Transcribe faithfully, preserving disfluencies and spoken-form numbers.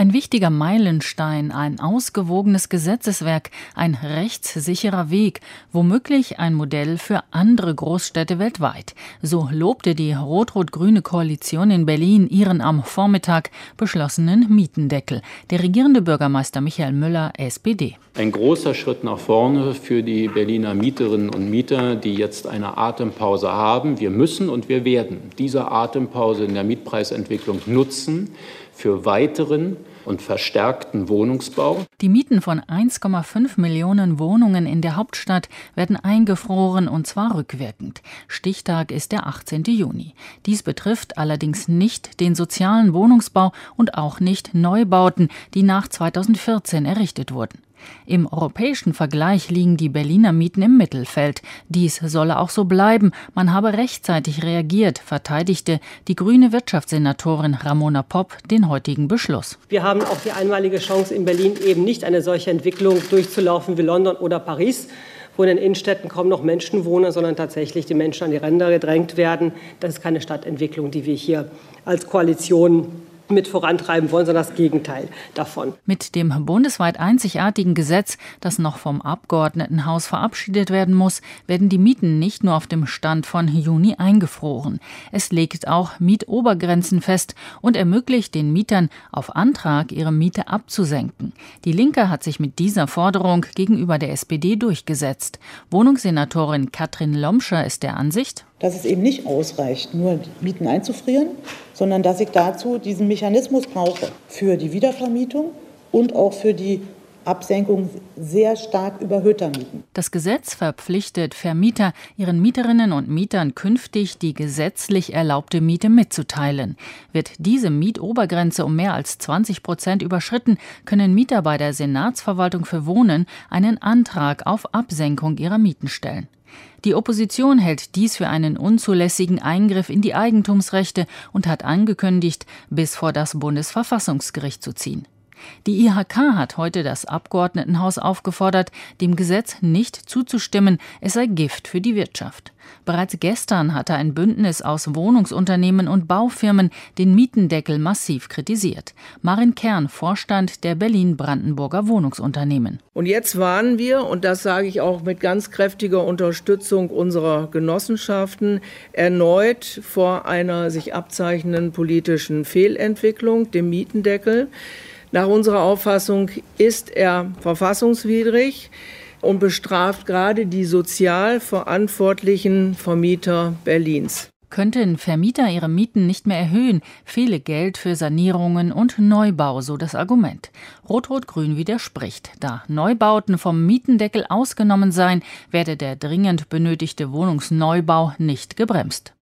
Ein wichtiger Meilenstein, ein ausgewogenes Gesetzeswerk, ein rechtssicherer Weg, womöglich ein Modell für andere Großstädte weltweit. So lobte die rot-rot-grüne Koalition in Berlin ihren am Vormittag beschlossenen Mietendeckel. Der regierende Bürgermeister Michael Müller, S P D. Ein großer Schritt nach vorne für die Berliner Mieterinnen und Mieter, die jetzt eine Atempause haben. Wir müssen und wir werden diese Atempause in der Mietpreisentwicklung nutzen für weiteren und verstärkten Wohnungsbau. Die Mieten von eins Komma fünf Millionen Wohnungen in der Hauptstadt werden eingefroren, und zwar rückwirkend. Stichtag ist der achtzehnten Juni. Dies betrifft allerdings nicht den sozialen Wohnungsbau und auch nicht Neubauten, die nach zweitausendvierzehn errichtet wurden. Im europäischen Vergleich liegen die Berliner Mieten im Mittelfeld. Dies solle auch so bleiben. Man habe rechtzeitig reagiert, verteidigte die grüne Wirtschaftssenatorin Ramona Popp den heutigen Beschluss. Wir haben auch die einmalige Chance, in Berlin eben nicht eine solche Entwicklung durchzulaufen wie London oder Paris, wo in den Innenstädten kaum noch Menschen wohnen, sondern tatsächlich die Menschen an die Ränder gedrängt werden. Das ist keine Stadtentwicklung, die wir hier als Koalition mit vorantreiben wollen, sondern das Gegenteil davon. Mit dem bundesweit einzigartigen Gesetz, das noch vom Abgeordnetenhaus verabschiedet werden muss, werden die Mieten nicht nur auf dem Stand von Juni eingefroren. Es legt auch Mietobergrenzen fest und ermöglicht den Mietern auf Antrag ihre Miete abzusenken. Die Linke hat sich mit dieser Forderung gegenüber der S P D durchgesetzt. Wohnungssenatorin Katrin Lomscher ist der Ansicht, dass es eben nicht ausreicht, nur Mieten einzufrieren, sondern dass ich dazu diesen Mechanismus brauche für die Wiedervermietung und auch für die Absenkung sehr stark überhöhter Mieten. Das Gesetz verpflichtet Vermieter, ihren Mieterinnen und Mietern künftig die gesetzlich erlaubte Miete mitzuteilen. Wird diese Mietobergrenze um mehr als zwanzig Prozent überschritten, können Mieter bei der Senatsverwaltung für Wohnen einen Antrag auf Absenkung ihrer Mieten stellen. Die Opposition hält dies für einen unzulässigen Eingriff in die Eigentumsrechte und hat angekündigt, bis vor das Bundesverfassungsgericht zu ziehen. Die I H K hat heute das Abgeordnetenhaus aufgefordert, dem Gesetz nicht zuzustimmen, es sei Gift für die Wirtschaft. Bereits gestern hatte ein Bündnis aus Wohnungsunternehmen und Baufirmen den Mietendeckel massiv kritisiert. Marin Kern, Vorstand der Berlin-Brandenburger Wohnungsunternehmen. Und jetzt warnen wir, und das sage ich auch mit ganz kräftiger Unterstützung unserer Genossenschaften, erneut vor einer sich abzeichnenden politischen Fehlentwicklung, dem Mietendeckel. Nach unserer Auffassung ist er verfassungswidrig und bestraft gerade die sozial verantwortlichen Vermieter Berlins. Könnten Vermieter ihre Mieten nicht mehr erhöhen, fehle Geld für Sanierungen und Neubau, so das Argument. Rot-Rot-Grün widerspricht. Da Neubauten vom Mietendeckel ausgenommen seien, werde der dringend benötigte Wohnungsneubau nicht gebremst.